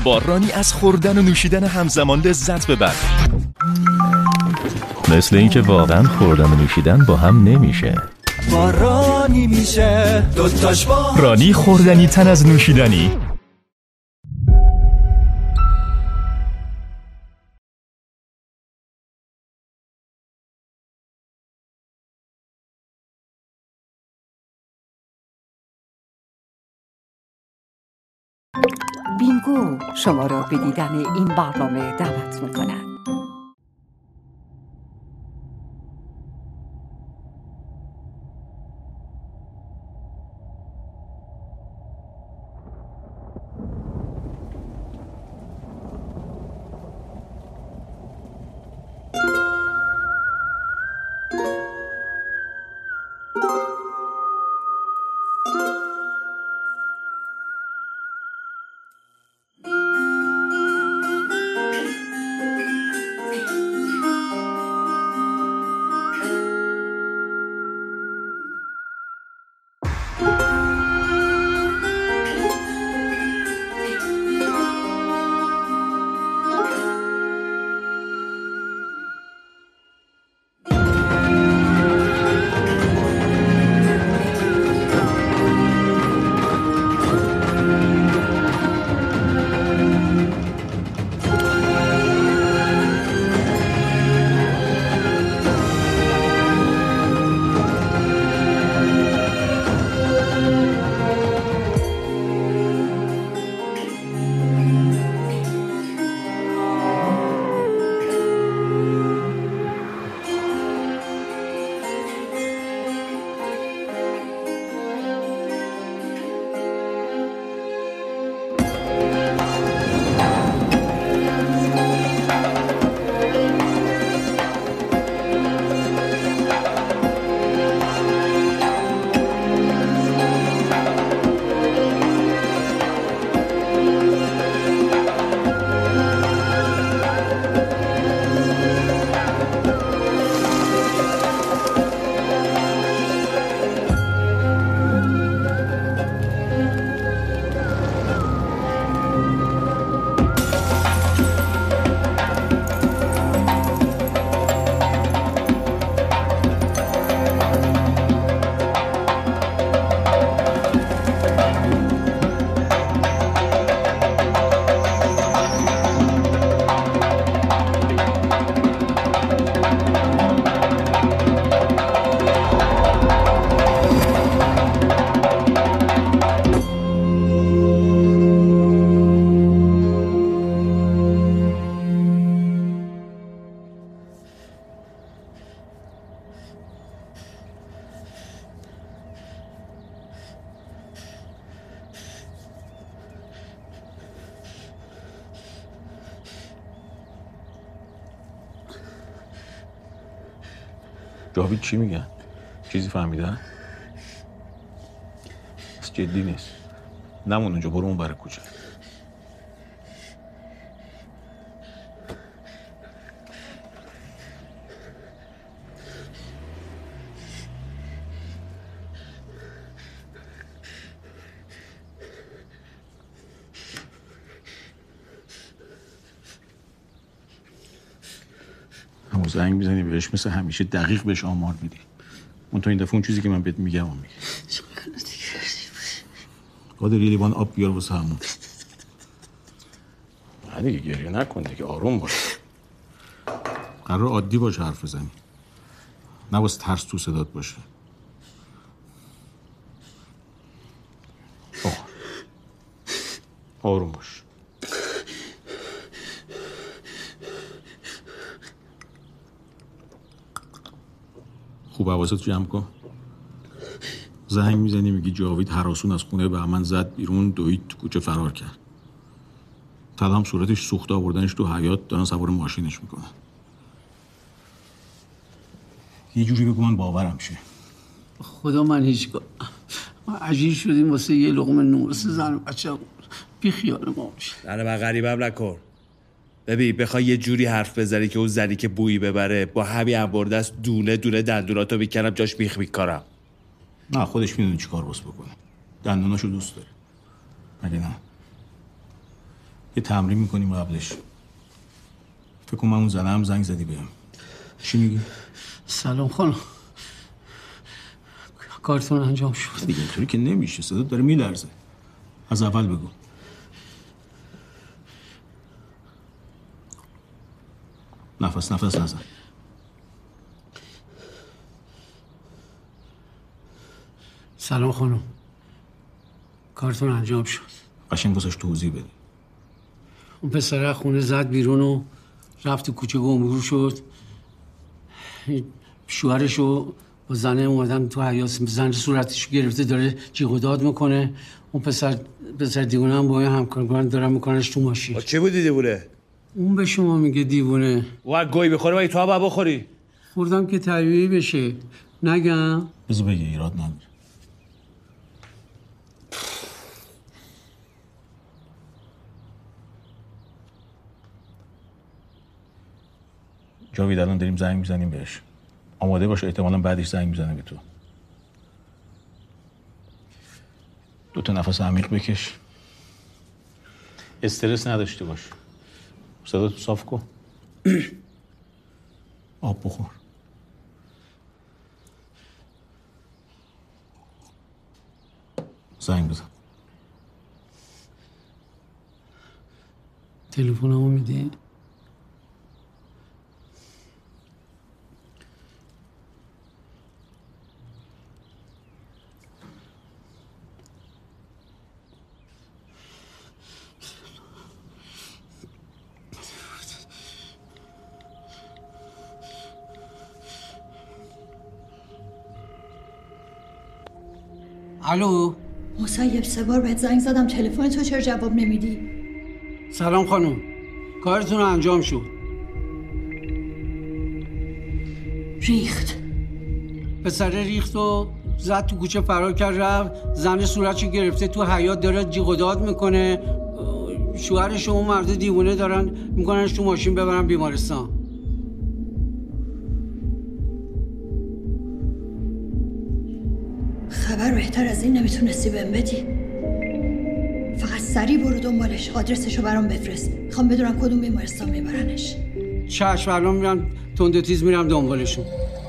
با رانی از خوردن و نوشیدن همزمان لذت ببر. مثل اینکه واقعا خوردن و نوشیدن با هم نمیشه. با رانی میشه دوتاش با رانی خوردنی تن از نوشیدنی. بینگو شما را به دیدن این برنامه دعوت می‌کند. جاوید چی میگن؟ چیزی فهمیدن؟ بس جدی نیست. نمون اونجا، برو اون بر کوچه. همون زنگ میزنی بهش مثل همیشه دقیق بهش آمار میدی. اون تا این دفعه اون چیزی که من بهت میگم اون میگه. قادر یه لیوان آب بیار واسه همون. نه دیگه گریه نکن دیگه، آروم باش. قرار عادی باشه حرف بزنی، نه واسه ترس تو صدات باشه. آروم باش. خوب حواست جمع کن. زنگ میزنی میگی جاوید هراسون از خونه بهمن زد بیرون، دوید تو کوچه فرار کرد. تدام صورتش سوخته، آوردنش تو حیاط، دارن سوار ماشینش میکنن. یه جوری بگو من باورم شه. خدا من هیچگاه ما عجیل شدیم واسه یه لقمه نون واسه زن بچه بی خیال ما میشه. نه من غریبم نکن. ببین بخوای یه جوری حرف بزنی که اون زنی که بویی ببره، با همین انبرده است دونه دونه دندوناتو میکنم جاش بیخ میکارم. نه خودش میدونه چی کار باس بکنه. دندوناشو دوست داره. مگه نه؟ یه تمرین میکنیم قبلش. فکر کنم اون زنم زنگ زدی بهم. چی میگی؟ سلام خانم، کارتون انجام شد. دیگه اینطوری که نمیشه، صدات داره میلرزه. از اول بگو. نفس نزن. سلام خانم، کارتون انجام شد. قشنگ واسش توضیح بده. اون پسر خونه زد بیرون و رفت تو کوچه گمگور شد. شوهرشو با زنه اومدن تو حیاط، زن صورتشو گرفته داره جیغ و داد میکنه. اون پسر دیوونه هم با همکاران دارن میکننش تو ماشین. چه بود دیوونه؟ اون به شما میگه دیوونه. و گوی بخوره و تو هم بخوری. خوردم که طبیعی بشه. نگم؟ بذار بگی، ایراد نداره. جاوید الان داریم زنگ میزنیم بهش. آماده باش، احتمالاً بعدش زنگ میزنه به تو. 2 تا نفس عمیق بکش. استرس نداشته باش. صداتو صاف کن. آب بخور. زنگ بزن. تلفنمو میدی؟ الو مصیب، 3 بار بهت زنگ زدم، تلفن تو چرا جواب نمیدی؟ سلام خانم، کارتون انجام شد. ریخت. پسر ریخت و زد تو کوچه فرار کرد رفت. زن صورتشو گرفته تو حیاط داره جیغ و داد میکنه. شوهرش و اون مرد دیوونه دارن میکننش تو ماشین ببرن بیمارستان. خبر بهتر از این نمیتونستی بهم بدی. فقط سریع برو دنبالش، آدرسشو برام بفرست. میخوام بدونم کدوم بیمارستان میبرنش. چشم، الان میرم تند تیز میرم دنبالشون.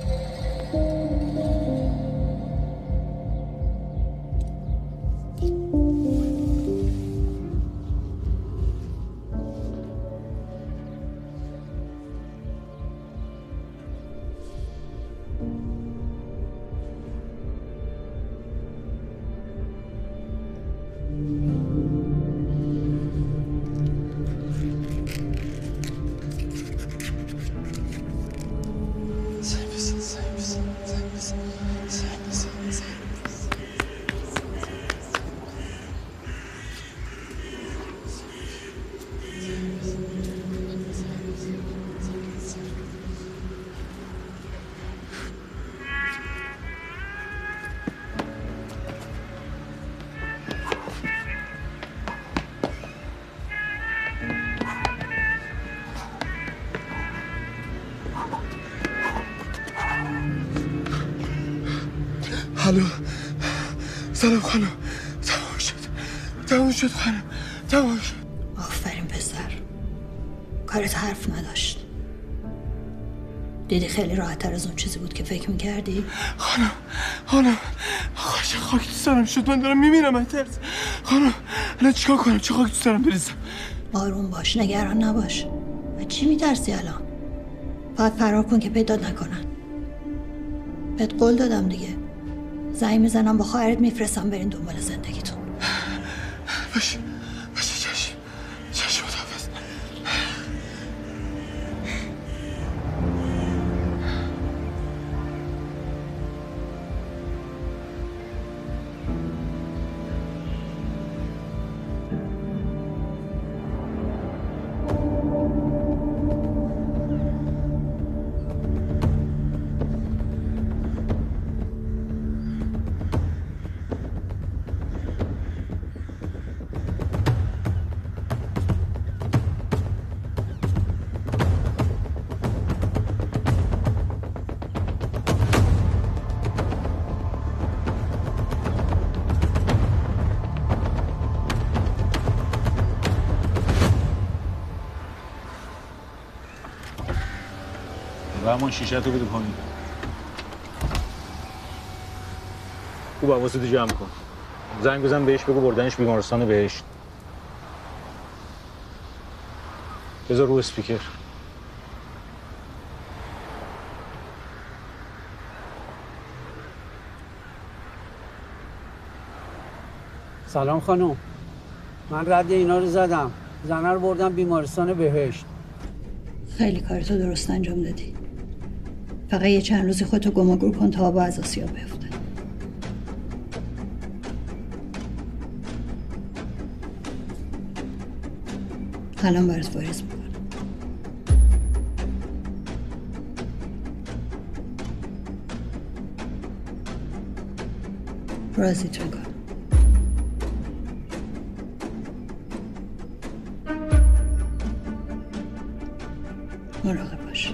الو، سلام خانم. تمام شد خانم، تمام شد. آفرین پسر، کارت حرف نداشت. دیدی خیلی راحت تر از اون چیزی بود که فکر میکردی؟ خانم خاک تو سرم شد، من دارم میمیرم از ترس. خانم الان چیکار کنم؟ چه خاک تو سرم بریزم؟ آروم باش، نگران نباش. از چی میترسی الان؟ فقط فرار کن که پیدا نکنن. بهت قول دادم دیگه، زنگ میزنم با خواهرت میفرستم برین دنبال زندگیتون. باشه چشم خداحافظ. همون شیشه تو بده پایین. خوب حواست جمع کن. زنگ بزن بهش بگو بردنش بیمارستان بهشت. بذار رو اسپیکر. سلام خانم. من رد اینا رو زدم. زنه رو بردم بیمارستان بهشت. خیلی کارتو درست انجام دادی. فقط یه چند روزی خودتو گم و گور کن تا آب از آسیا بیفته. الان برات واریز میکنم. راضیت میکنم. مراقب باش.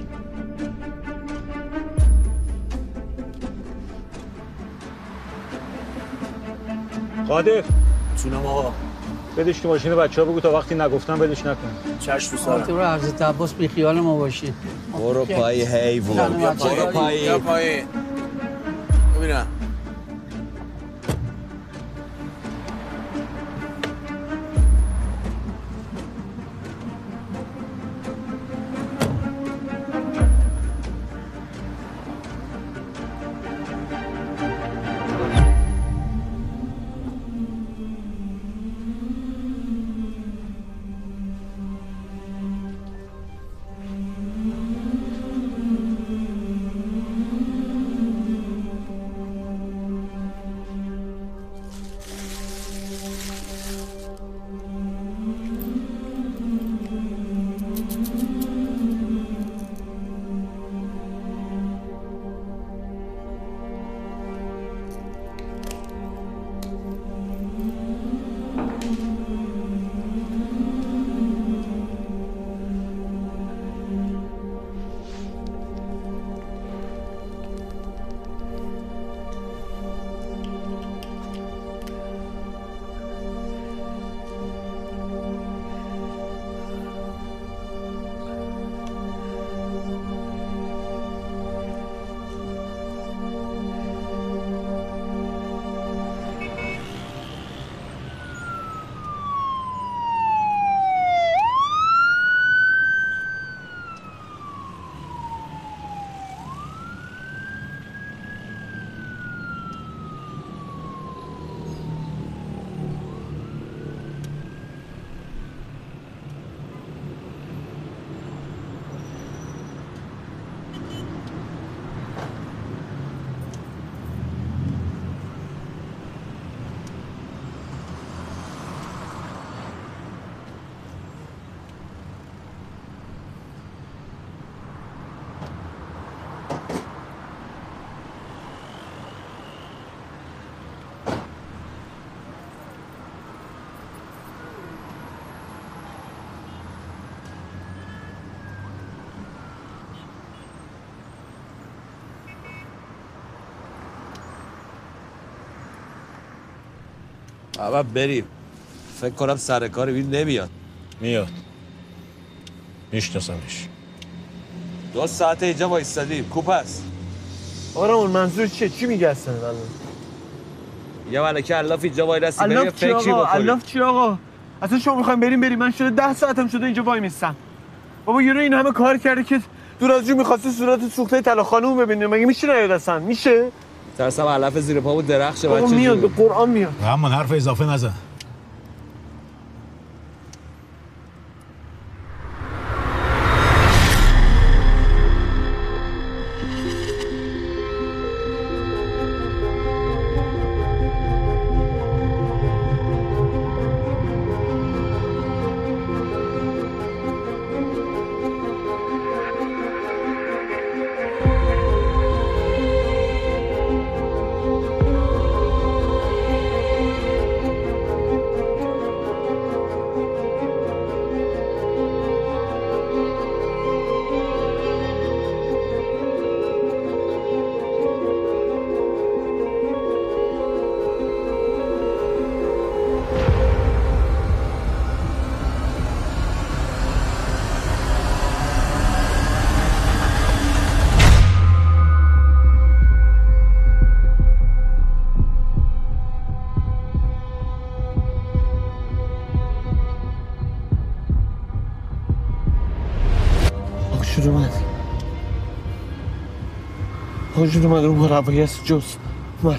قادر چونم آقا. بدش تو ماشین بچه‌ها بگو تا وقتی نگفتم بدش نکن. چشم تو سرم. تو رو حضرت عباس بی خیال ما باشی. برو پای حیوان. برو پای. ببینم. بابا بریم. فکر کنم سر کار بید نمیاد. میاد. میشناسمش. 2 ساعته اینجا وایستادیم. کوپس. آرامون منظور چیه؟ چی میگه اصلا الان؟ یه ملکه الاف اینجا وایرسیم بریم فکری بکنیم. الاف چی آقا؟ اصلا شما میخوایم بریم من شده 10 ساعتم شده اینجا وای میستم. بابا یارو این همه کار کرده که دور از جو می‌خواسته صورت سوخته طلا خانوم ببینه. مگه میشه نیاد اصلا؟ میشه؟ ترسم علف زیر پا بود درخشه بچه. بابا میاد به قرآن میاد. همون حرف اضافه نزن. شروع اومد رو مربعی است جز اومد.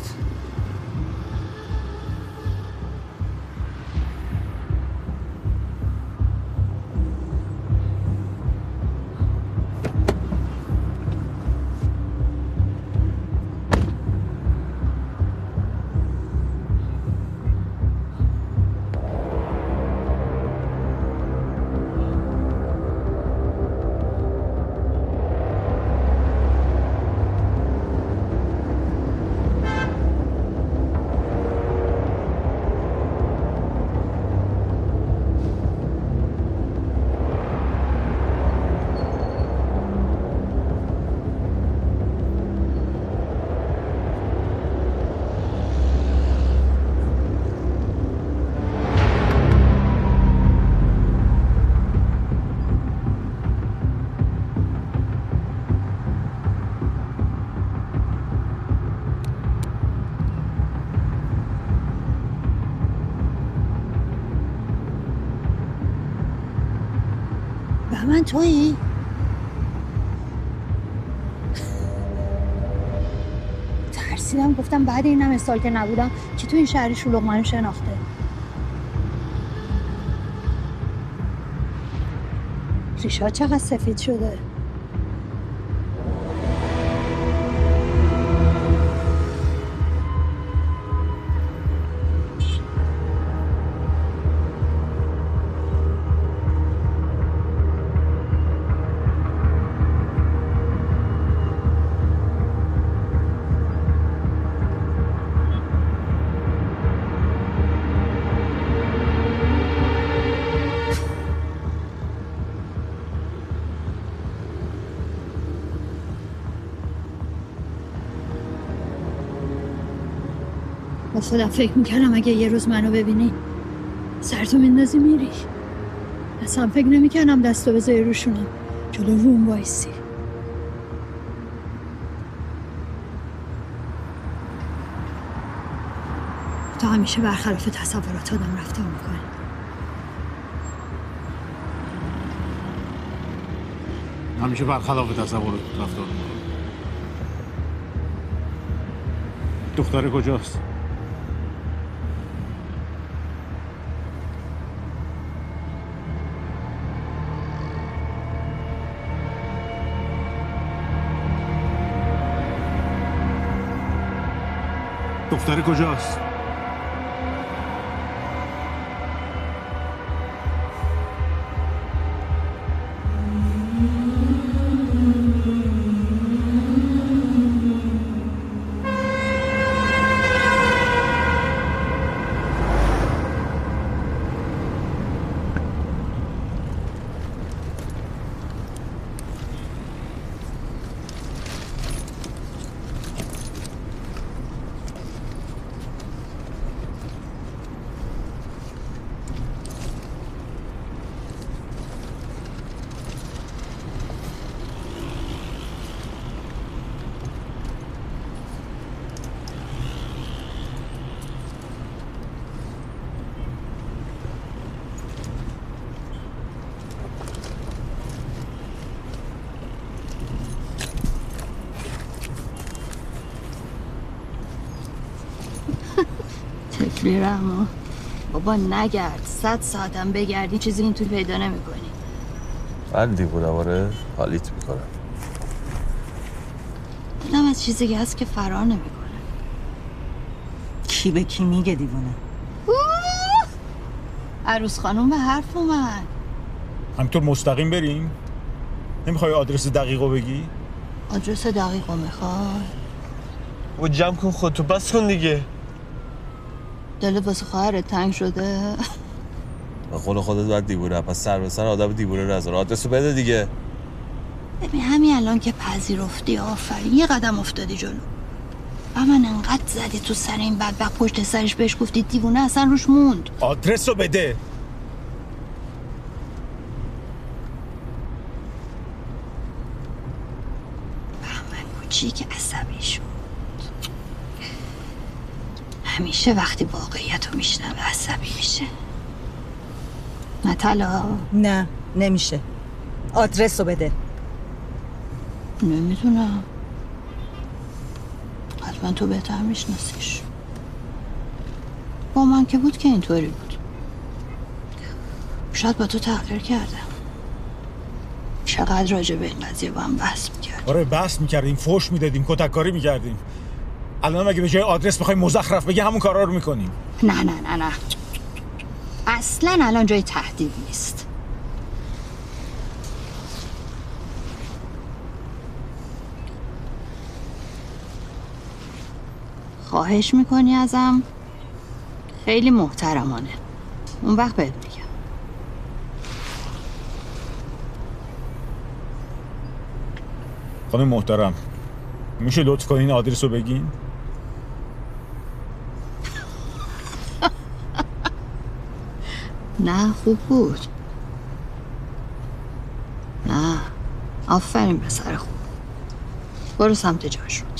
من تویی؟ ترسیدم گفتم بعد این همه سال که نبودم کی تو این شهری شلوغ منو شناخته. ریشا چقدر سفید شده. با خودم فکر میکردم اگه یه روز منو ببینی سرتو میندازی میری. اصلا فکر نمیکردم دستو بذاری روشونم جلو روم وایسی. تو همیشه برخلاف تصورات آدم رفتار میکنی. همیشه برخلاف تصورات رفتار میکنی. دختر کجاست؟ دختر کجاست؟ تفلی رحما بابا نگرد. 100 ساعتم بگردی چیزی این تو پیدا نمی کنی. من دیوونه واره حالیت میکنم. دلم از چیزی که هست که فرار نمی کنه. کی به کی میگه دیوونه؟ عروس خانم به حرف اومد. همینطور مستقیم بریم؟ نمیخوای آدرس دقیقو بگی؟ آدرس دقیقو میخوای؟ و جمع کن خودتو بس کن دیگه. دلت واسه خواهرت تنگ شده؟ به قول خودت باید دیوونه، پس سر به سر آدم دیوونه نذار. آدرسو بده دیگه. ببین همین الان که پذیرفتی آفرین، یه قدم افتادی جلو. و من انقدر زدی تو سر این بدبخت پشت سرش بهش گفتی دیوونه اصلا روش موند. آدرسو بده. بهمن کوچیک عصبی شد. همیشه وقتی واقعیت رو میشنوه عصبی میشه. نه طلا. نه نمیشه. آدرس رو بده. نمیدونم. حتما تو بهتر میشناسیش. با من که بود که اینطوری بود. شاید با تو تغییر کرده. چقدر راجع به این قضیه با هم بحث میکردیم. آره بحث میکردیم، فحش میدادیم، کتککاری میکردیم. الان اگه به جای آدرس بخوایم مزخرف بگی همون کارا رو میکنیم. نه اصلا الان جای تهدید نیست. خواهش میکنی ازم؟ خیلی محترمانه. اون وقت بهت میگم. خانم محترم، میشه لطف کنین آدرس رو بگین؟ نه خوب بود. نه آفرین پسر خوب. برو سمت جاش رو.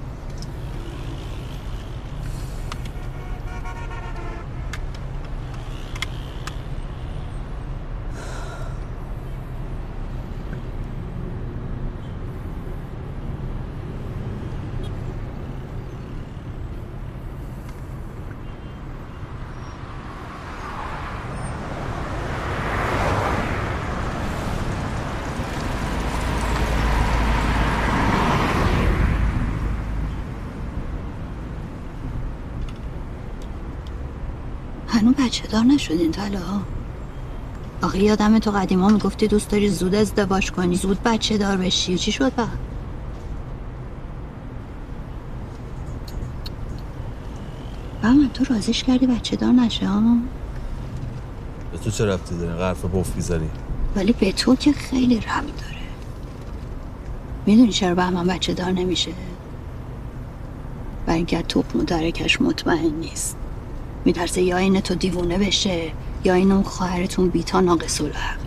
هنوز بچه دار نشدین طلا؟ آخه یادمه تو قدیما میگفتی دوست داری زود ازدواج کنی، زود بچه دار بشی. چی شد بعد؟ من تو رازیش کردی بچه دار نشه ها؟ به تو چه ربطی داره؟ حرف بوف بیزاری. ولی به تو که خیلی ربط داره. میدونی چرا بهمن بچه دار نمیشه؟ برای اینکه تخم و ترکش مطمئن نیست. میترسه یا این تو دیوونه بشه یا این اون خواهرتون بیتا ناقص العقل.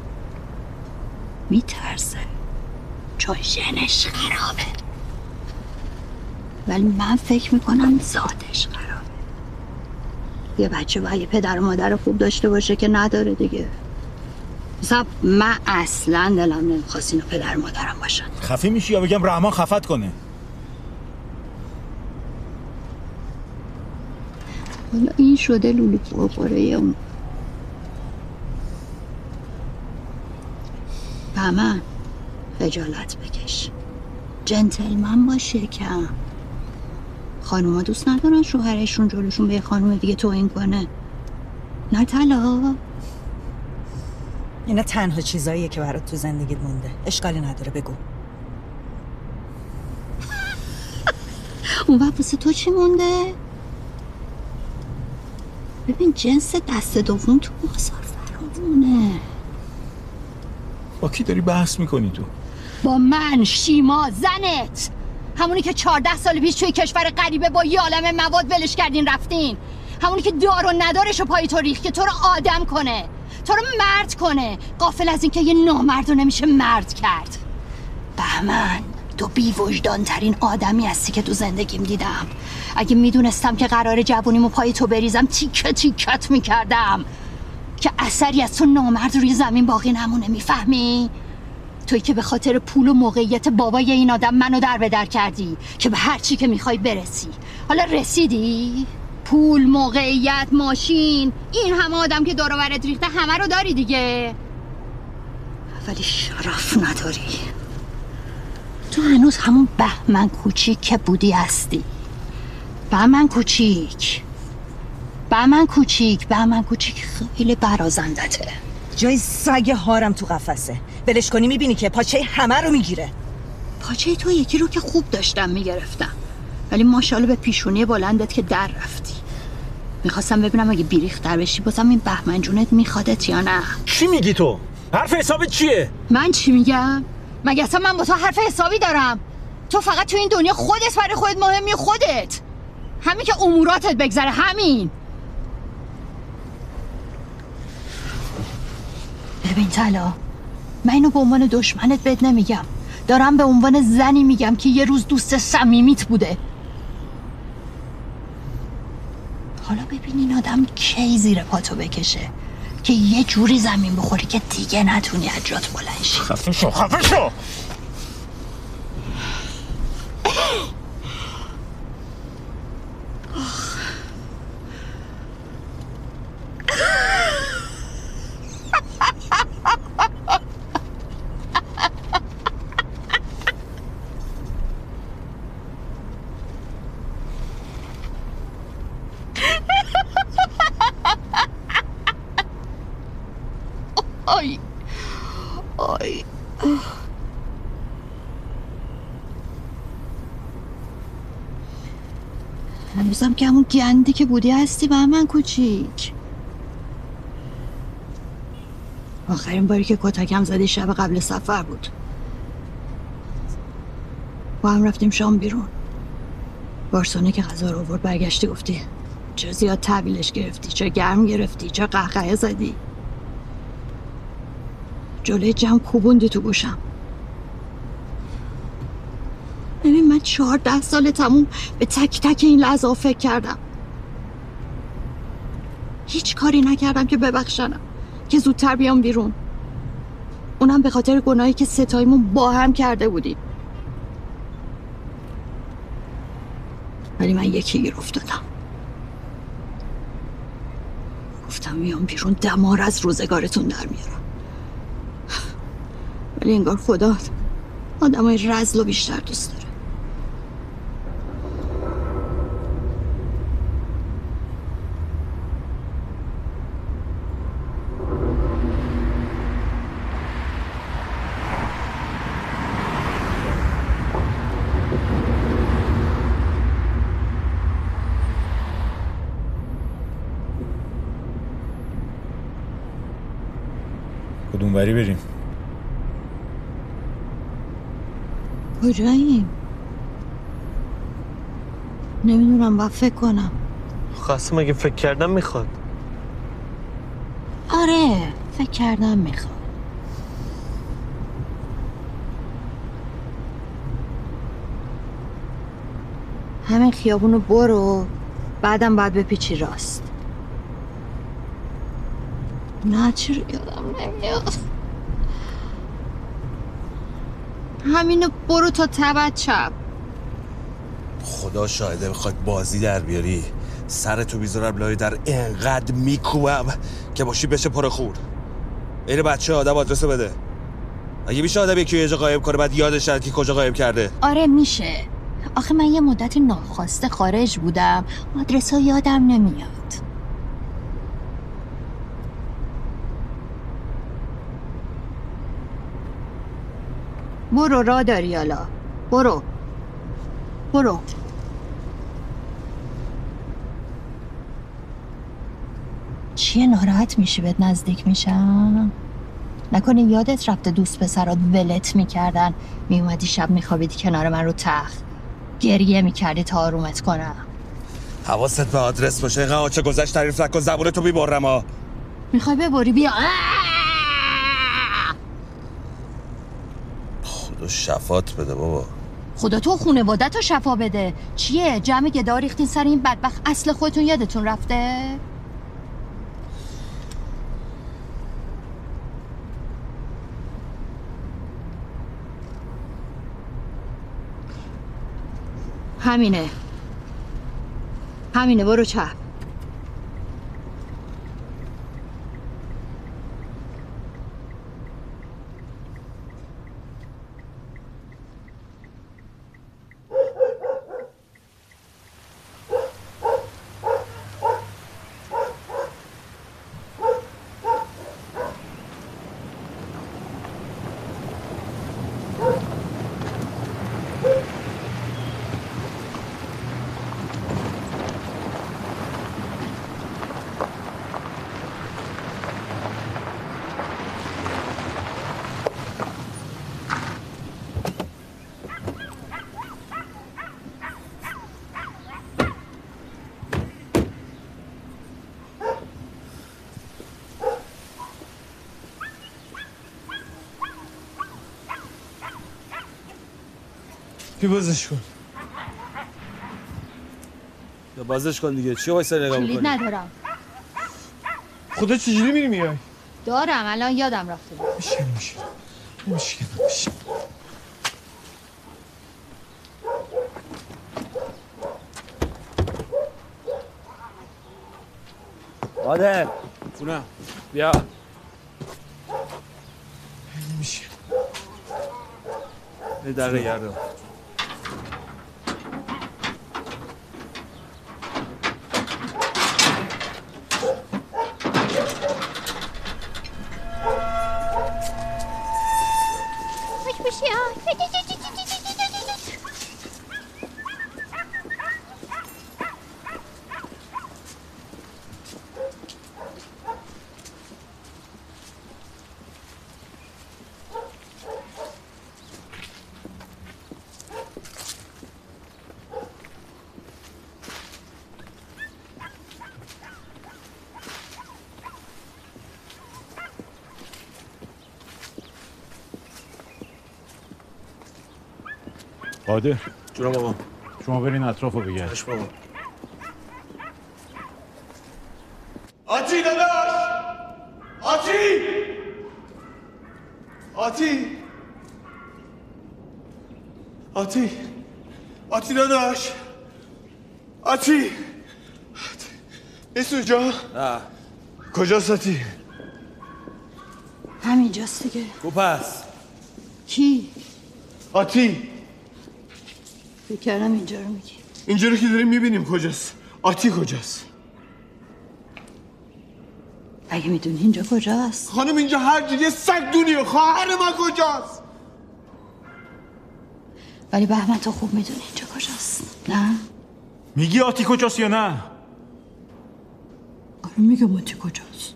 میترسه چون ژنش خرابه. ولی من فکر میکنم ذاتش خرابه. یه بچه باید یه پدر و مادر خوب داشته باشه که نداره دیگه. مثلا من اصلا دلم نمیخواست اینو پدر مادرم باشن. خفه میشی یا بگم رحمان خفت کنه؟ حالا این شده لولو پرپره اون. بهمن خجالت بکش، جنتلمن باش یکم. خانوما دوست ندارن شوهرشون جلوشون به خانوم دیگه توهین کنه. نه طلا. اینا تنها چیزاییه که برات تو زندگیت مونده. اشکالی نداره بگو. اون وقت واسه تو چی مونده؟ ببین جنس دست دوم تو بازار فراوونه. با کی داری بحث میکنی تو؟ با من، شیما، زنت. همونی که 14 سال پیش توی کشور غریبه با یه عالم مواد ولش کردین رفتین. همونی که دار و ندارشو پای تو ریخت که تو رو آدم کنه، تو رو مرد کنه، غافل از این که یه نامرد رو نمیشه مرد کرد. بهمن تو بی وجدان ترین آدمی هستی که تو زندگیم دیدم. اگه میدونستم که قراره جوونیمو پای تو بریزم تیکه تیکت میکردم که اثری از تو نامرد روی زمین باقی نمونه. میفهمی؟ توی که به خاطر پول و موقعیت بابای این آدم منو در به در کردی که به هر چی که میخوای برسی. حالا رسیدی؟ پول، موقعیت، ماشین، این همه آدم که دور و برت ریخته همه رو داری دیگه، ولی شرف نداری. تو هنوز همون بهمن کوچیک که بودی هستی. بهمن کوچیک خیلی برازندته. جای سگ هارم تو قفسه. بلش کنی میبینی که پاچه همه رو میگیره. پاچه تو یکی رو که خوب داشتم میگرفتم، ولی ماشاءالله به پیشونی بلندت که در رفتی. میخواستم ببینم اگه بیریختر بشی بازم این بهمن جونت میخوادت یا نه. چی میگی تو؟ حرف حسابت چیه؟ من چی میگم؟ مگه اصلا من با تو حرف حسابی دارم؟ تو فقط تو این دنیا خودت برای خودت مهمی، خودت همین که اموراتت بگذره. همین. ببین طلا، من اینو به عنوان دشمنت بهت نمیگم، دارم به عنوان زنی میگم که یه روز دوست صمیمیت بوده. حالا ببین این آدم کی زیر پاتو بکشه که یه جوری زمین بخوری که دیگه نتونی از جات بلند شی. خفه شو. آی آی هنوزم که همون گندی که بودی هستی بهمن کوچیک. آخرین باری که کتکم زدی شب قبل سفر بود. با هم رفتیم شام بیرون. بارسونه که غذا رو آورد برگشتی گفتی چرا زیاد تحویلش گرفتی، چرا گرم گرفتی، چرا قهقهه زدی. جلوی جمع کوبوندی تو گوشم. ببین من 14 سال تموم به تک تک این لحظه فکر کردم. هیچ کاری نکردم که ببخشنم، که زودتر بیام بیرون. اونم به خاطر گناهی که ستایمون با هم کرده بودیم. ولی من یکی گیر افتادم. گفتم میام بیرون دمار از روزگارتون در میارم. ولی انگار خدا آدمای رذل رو بیشتر دوست داره. کدوم بری بریم؟ کجاییم؟ نمیدونم، باید فکر کنم. خواستم اگه فکر کردم میخواد. آره فکر کردم میخواد. همین خیابونو برو، بعدم باید بپیچی راست. نه چرا یادم نمیاد. همینو برو تا تبت چپ. خدا شاهده بخواد بازی در بیاری سرتو بیزارم لای در انقدر میکوبم که باشی بشه پر خور. این بچه آدم آدرسو بده. اگه میشه آدم یکی یه جا قایم کنه بعد یادش نره که کجا قایم کرده. آره میشه. آخه من یه مدتی ناخواسته خارج بودم، آدرسا یادم نمیاد. برو راه داری حالا. برو برو. چیه ناراحت میشی بهت نزدیک میشم؟ نکنه یادت رفته دوست پسرات ولت میکردن، میومدی شب میخوابیدی کنار من رو تخت گریه میکردی تا آرومت کنم. حواست به آدرس باشه. اینقدر آچه گذشت تعریف نکن، زبونتو میبرم ها. میخوای ببری بیا. خدا شفات بده بابا. خدا تو خونوادت رو شفا بده. چیه جمع گدا ریختین سر این بدبخت؟ اصل خودتون یادتون رفته؟ همینه برو چپ. بی بازش کن. یا بازش کن دیگه. چی وایسا نگاه می‌کنی؟ کلید ندارم. خدا چجوری میری میای؟ دارم الان یادم رفته. میشه. آده جونم بیا. میشه. یه دقیقه گردم. قادر جونم بابا. شما برین اطراف رو بگرد. باش بابا. آتی داداش! آتی! آتی! آتی! آتی داداش! آتی! نیست اونجا؟ نه. کجاست آتی؟ همینجاست دیگه. کو پس؟ کی؟ آتی! فکر کردم اینجا رو میگی. اینجا رو که داریم میبینیم کجاست. آتی کجاست؟ اگه میدونی اینجا کجاست؟ خانم اینجا هر جوری سگ دونیه. خواهر من کجاست؟ ولی بهمن تو خوب میدونی اینجا کجاست. نه؟ میگی آتی کجاست یا نه؟ آره میگم آتی کجاست.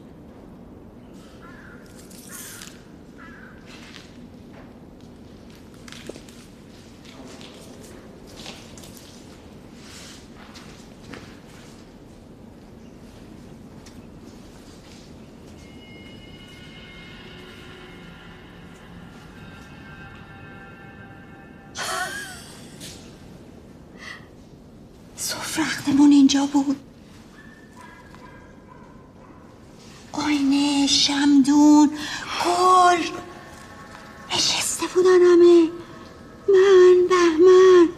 سفرختمون اینجا بود. آینه، شمدون، گل نشسته بودن همه. من بهمن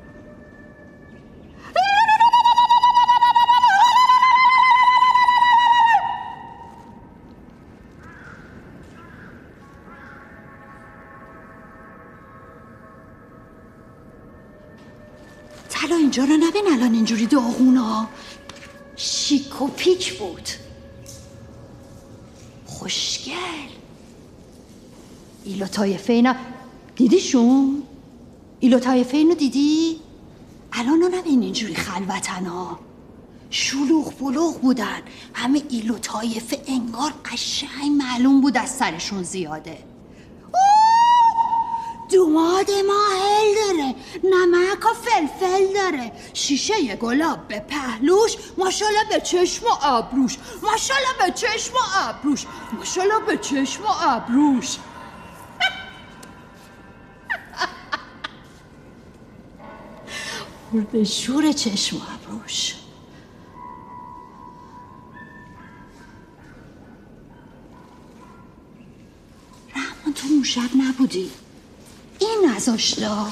طلا اینجا رو نبین الان اینجوری داغونا. شیک و پیک بود. خوشگل. ایلو طایفه اینا دیدیشون؟ ایلو طایفه اینو دیدی؟ الان رو نبین اینجوری خلوتن ها. شلوغ بلوغ بودن. همه ایلو طایفه انگار قشنگ معلوم بود از سرشون زیاده. دوماد ما هل داره، نمک و فلفل داره، شیشه گلاب به پهلوش، ماشالله به چشم و ابروش، ماشالله به چشم و ابروش، ماشالله به چشم و ابروش. خورده شور چشم و ابروش. رحمان تو اون شب نبودی. این نذاشتا.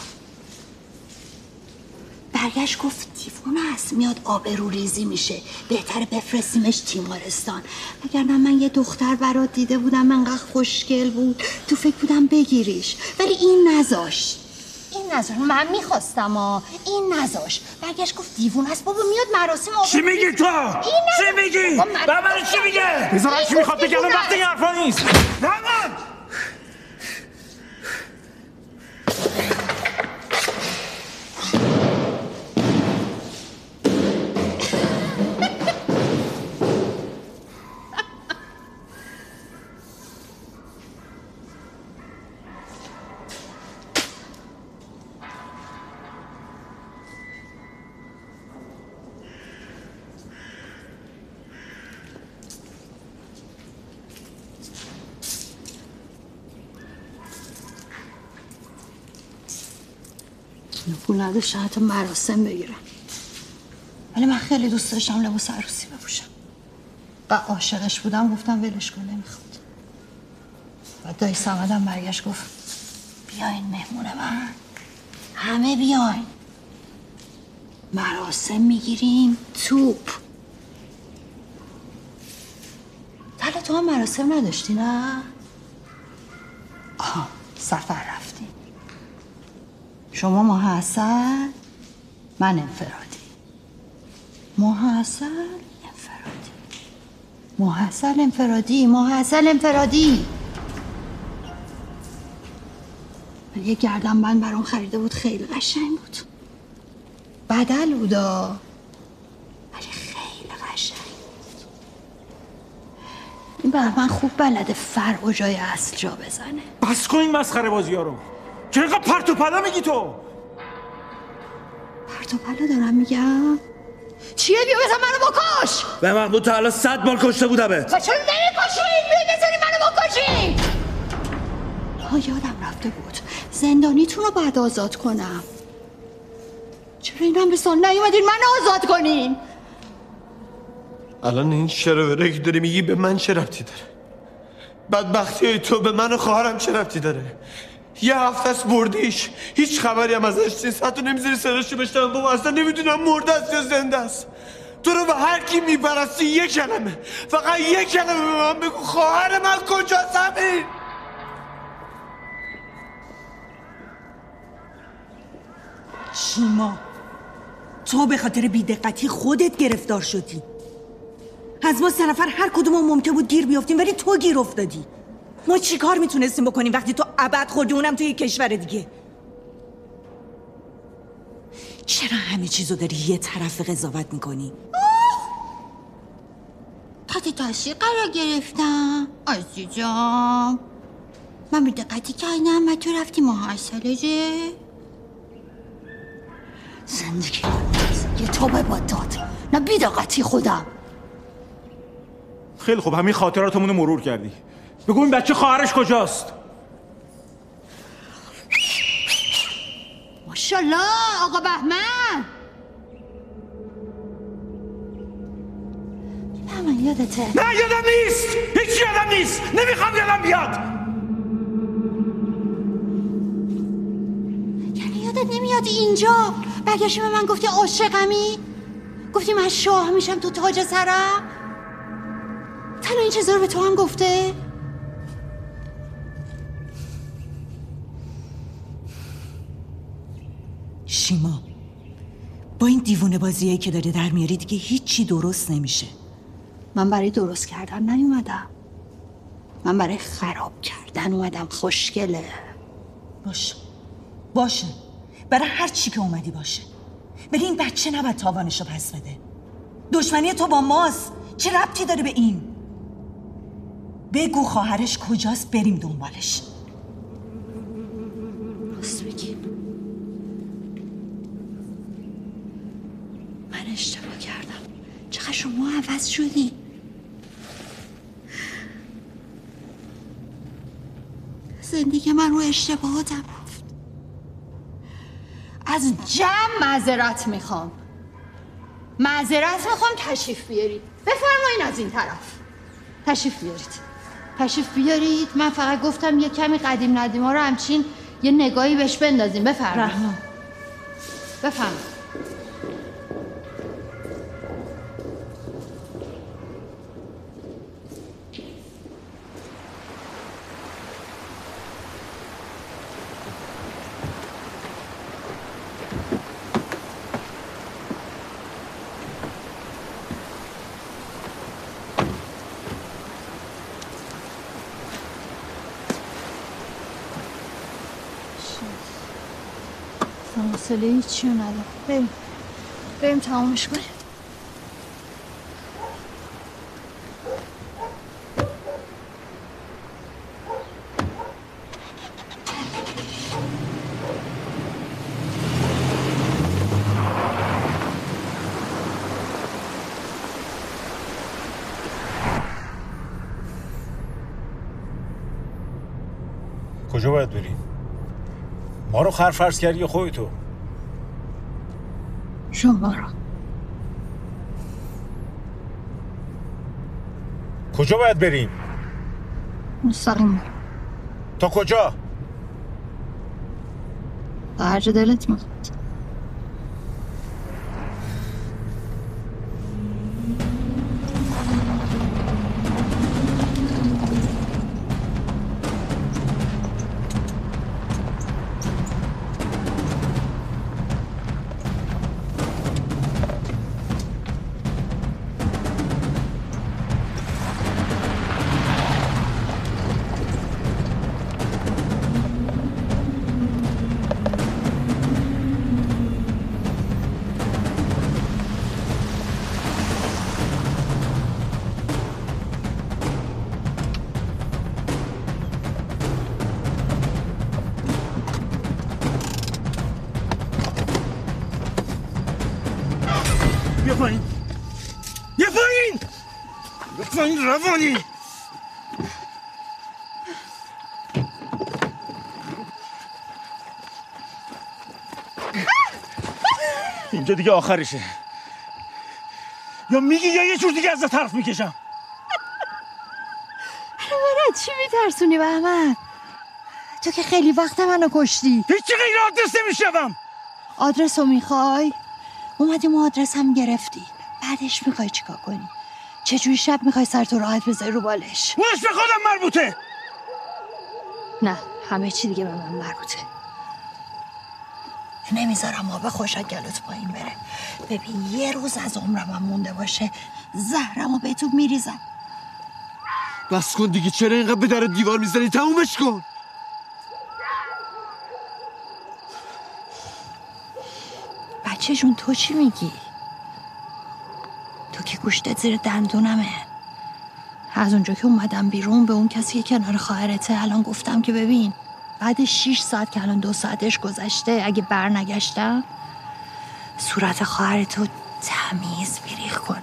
برگشت گفت دیوونه است، میاد آبرو ریزی میشه، بهتره بفرستیمش تیمارستان. وگرنه من یه دختر برات دیده بودم انقدر خوشگل بود تو فکر بودم بگیریش، ولی این نذاشت. من میخواستم این نذاشت. برگشت گفت دیوونه است بابا، میاد مراسم آبرو. چی میگی تو؟ چی میگی؟ بابا چی میگه؟ بذار چی میخواد بگم وقتی این حرفا نیست. رحمان! پول نداشتن حتی مراسم بگیرم، ولی من خیلی دوست داشتم لباس عروسی بپوشم و عاشقش بودم. گفتم ولش کن نمیخواد. و دایی صمدم برگشت گفت بیاین مهمون من، همه بیاین مراسم میگیریم توپ. حالا تو هم مراسم نداشتی نه؟ آها سفر رفتی شما ماه عسل، من انفرادی. ماه عسل انفرادی، ماه عسل انفرادی، ماه عسل انفرادی. یه گردنبند برام خریده بود، خیلی قشنگ بود. بدل بودا ولی خیلی قشنگ بود. این بر من خوب بلده فرع و جای اصل جا بزنه. بس کن این مسخره بازی ها رو. چرا اینقدر پرت و پلا میگی تو؟ پرت و پلا دارم میگم؟ چیه؟ بیا بزن منو بکش. به محمود تا الان 100 بار کشته بودمت. چرا نمیکشین؟ بیا بزنی منو بکشین. یادم رفته بود زندانیتون رو باید آزاد کنم. چرا این هم به سال نیومدین منو آزاد کنین؟ الان این شروره که داری میگی به من چه ربطی داره؟ بدبختی تو به من و خواهرم چه ربطی داره؟ یه هفته است بردیش، هیچ خبری هم ازش نیست، حتی نمیذاری صداشو بشنوم. بابا اصلا نمیدونم مرده است یا زنده است. تو رو به هر کی میپرستی یک کلمه، فقط یک کلمه به من بگو خواهر من کجاست؟ همین. شیما، تو به خاطر بی‌دقتی خودت گرفتار شدی. از ما 3 نفر هر کدومون ممکن بود گیر بیافتیم، ولی تو گیر افتادی. ما چی کار میتونستیم بکنیم وقتی تو ابد خوردی، اونم توی کشور دیگه؟ چرا همه چیزو داری یه طرف قضاوت میکنی؟ تحت تاثیر قرار گرفتم عزیزم. من بی‌دقتی کردم و تو رفتی محاصره. زندگی تو به باد داد، نه بی‌دقتی خودم. خیلی خوب، همین خاطراتمون رو مرور کردی. بگو این بچه خواهرش کجاست؟ ماشاءالله آقا بهمن. بهمن یادته؟ نه یادم نیست، هیچ یادم نیست، نمیخوام یادم بیاد. یعنی یادت نمیاد اینجا برگشتی به من گفتی عاشقمی؟ گفتی من شاه میشم تو تاج سرم؟ تنها این چیزا رو به تو هم گفته؟ شیما، با این دیوونه بازیایی که داری در میاری دیگه هیچی درست نمیشه. من برای درست کردن نیومدم، من برای خراب کردن اومدم. خوشگله. باشه برای هر چی که اومدی باشه، ولی این بچه نباید تاوانشو پس بده. دشمنی تو با ماست، چه ربطی داره به این؟ بگو خواهرش کجاست بریم دنبالش. راست بگی، من اشتباه کردم. چقدر شما عوض شدی. زندگی من رو اشتباهاتم رفت. از جمع معذرت میخوام. تشریف بیارید. بفرمایین از این طرف. تشریف بیارید. من فقط گفتم یه کمی قدیم ندیم ها رو همچین یه نگاهی بهش بندازیم. بفرمایید. مسئله هیچی رو ندارم. بریم تمامش کنیم. کجا باید بریم؟ ما رو خرفرز کردی یا خودتو؟ شما رو. کجا باید بریم؟ مستقیم. تا کجا؟ تا هر جا دلت میخواد. پایین یه پایین یه پایین روانی اینجا دیگه آخرشه یا میگی یا یه جور دیگه از طرف میکشم من چی میترسونی بهمن؟ تو که خیلی وقت منو کشتی هیچی غیر آدرس نمیشنوم آدرس رو میخوای؟ اومدیم و آدرس هم گرفتی بعدش میخوای چیکار کنی؟ چجوری شب میخوای سرتو راحت بذاری رو بالش؟ اونش به خودم مربوطه نه همه چی دیگه به من مربوطه نمیذارم آب خوشک گلوت پایین بره ببین یه روز از عمرم مونده باشه زهرمو بهتون میریزم بس کن دیگه چرا اینقدر به در دیوار میزنی تمومش کن بچه جون تو چی میگی؟ تو که گوشتت زیر دندونمه از اونجا که اومدم بیرون به اون کسی که کنار خواهرته الان گفتم که ببین بعد 6 ساعت که الان 2 ساعتش گذشته اگه بر نگشتم صورت خواهرتو تمیز بیریخ کنه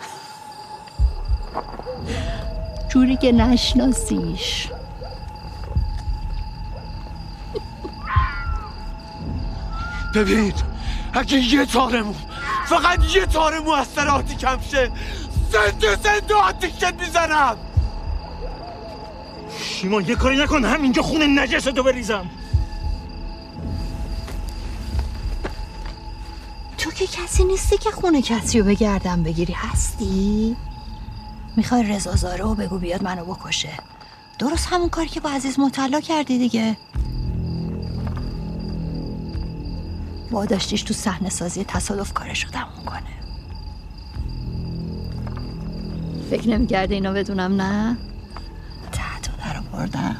جوری که نشناسیش ببین اگه یه تارمون فقط یه تارمون از سر آتی کم شه زنده آتیشت میزنم شیما یه کاری نکن همینجا خونه نجستو بریزم تو که کسی نیستی که خونه کسی رو بگردم بگیری هستی؟ میخوای رضا زاره رو بگو بیاد منو بکشه درست همون کاری که با عزیز مطلع کردی دیگه واداشتیش تو صحنه سازی تصادف کارشو تموم کنه فکر نمی‌کردی اینو بدونم نه؟ تحتو در آوردم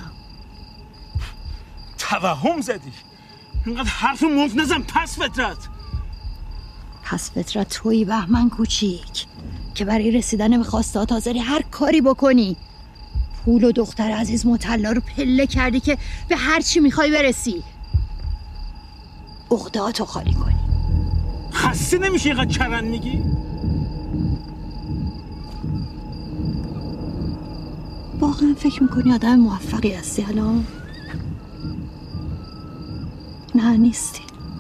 توهم زدی اینقدر حرف مفت نزن پس فطرت پس فطرت تویی بهمن کوچیک که برای رسیدن به خواسته‌هات حاضری هر کاری بکنی پول و دختر عزیز مطلع رو پله کردی که به هر چی میخوای برسی عقده‌هاتو خالی کنی خسته نمیشه اینقدر چرند میگی؟ واقعا فکر میکنی آدم موفقی هستی الان؟ نه نیستی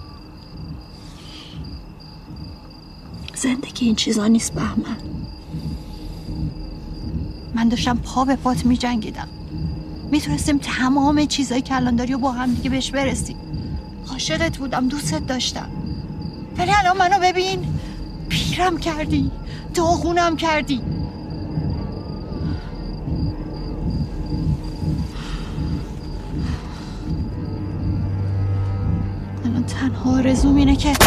زندگی این چیزا نیست بهمن من داشتم پا به پات میجنگیدم میتونستیم تمام چیزایی که الان داری و با هم دیگه بهش برسیم عاشقت بودم دوستت داشتم ولی الان منو ببین پیرم کردی داغونم کردی الان تنها آرزوم اینه که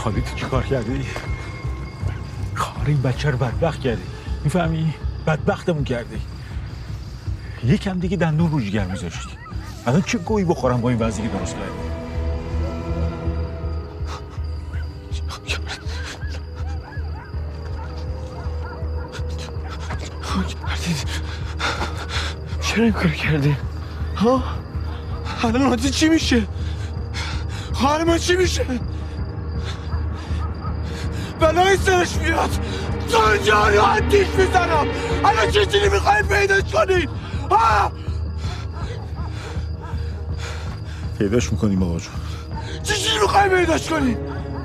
خالی تو چی کار کردی؟ کار این بچه رو بدبخت کردی، میفهمی؟ بدبختمون کردی. یکم دیگه دندون رو جگر میذاشتی. الان چه گویی بخورم با این وضعی که درست کردی؟ چرا این کار کردی؟ ها؟ الان عادی چی میشه؟ خواهر ما چی میشه؟ بلای سرش میاد تو اینجا رو آتیش میزنم. الان چه چیزی میخوایی پیداش کنین؟ ها؟ پیداش میکنیم آقا جون. چه چیزی میخوایی پیداش کنین؟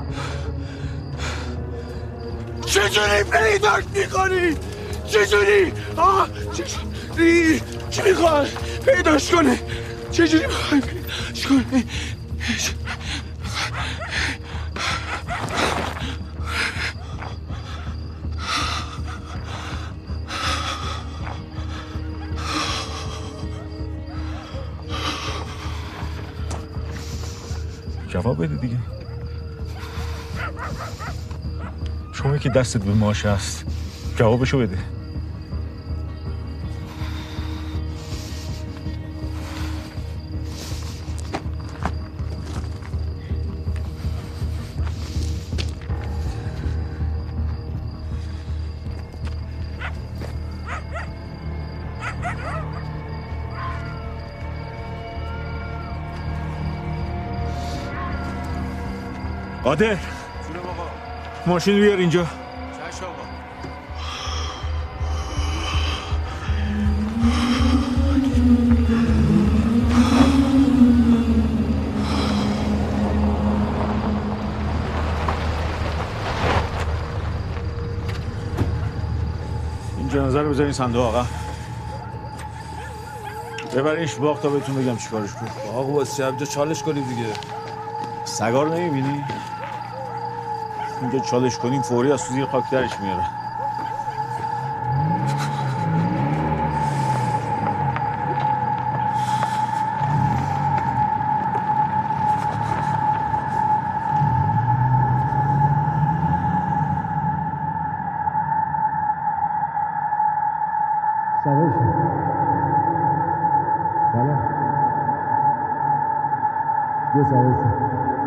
چجوری پیداش میکنی؟ چجوری؟ آه چجوری؟ چی میخوای پیداش کنی؟ چجوری میخوای پیداش کنی؟ جواب بده دیگه. شما که دستت به ماشه هست جوابشو بده. قادر ماشین بیار اینجا. چشم آقا. این جنازه رو بذارین صندوق آقا. ببرینش باغ تا بهتون بگم چیکارش کنید. آقا واسه همجا چالش کنیم دیگه. سگار نمیبینی؟ اینجا چالش کنیم فوری از تو زیر خاک درش میاره. سوار شد. بله. بیا سوار شد.